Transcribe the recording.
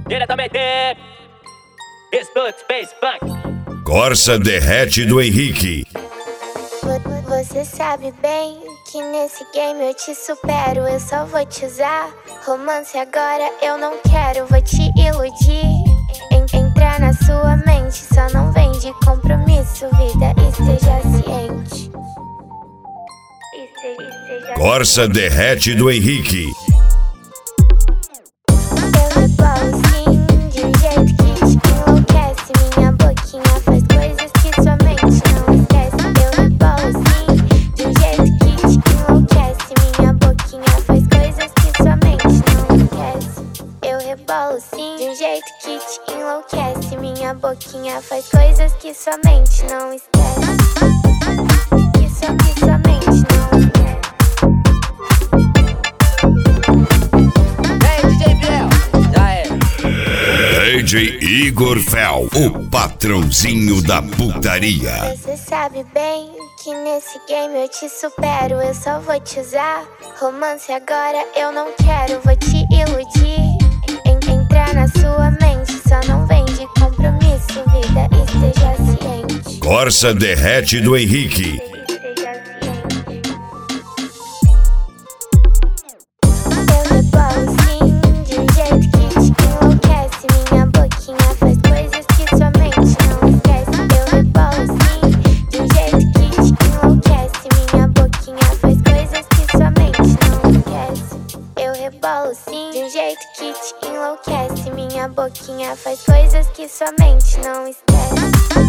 Diretamente Studio Space Funk. Corsa derrete do Henrique. Você sabe bem que nesse game eu te supero. Eu só vou te usar. Romance agora eu não quero. Vou te iludir, entrar na sua mente. Só não vem de compromisso, vida, esteja ciente. Corsa derrete do Henrique. Eu rebolo sim, de um jeito que te enlouquece. Minha boquinha faz coisas que sua mente não esquece. Eu rebolo sim, de um jeito que te enlouquece. Minha boquinha faz coisas que sua mente não esquece. Eu rebolo sim, de um jeito que te enlouquece. Minha boquinha faz coisas que sua mente não esquece. Que sua mente não esquece. DJ Igor Fel, o patrãozinho da putaria. Você sabe bem que nesse game eu te supero. Eu só vou te usar. Romance agora eu não quero. Vou te iludir, entrar na sua mente. Só não vem de compromisso, vida, esteja ciente. Corsa derrete do Henrique. Rebolo sim, de um jeito que te enlouquece. Minha boquinha faz coisas que sua mente não esquece.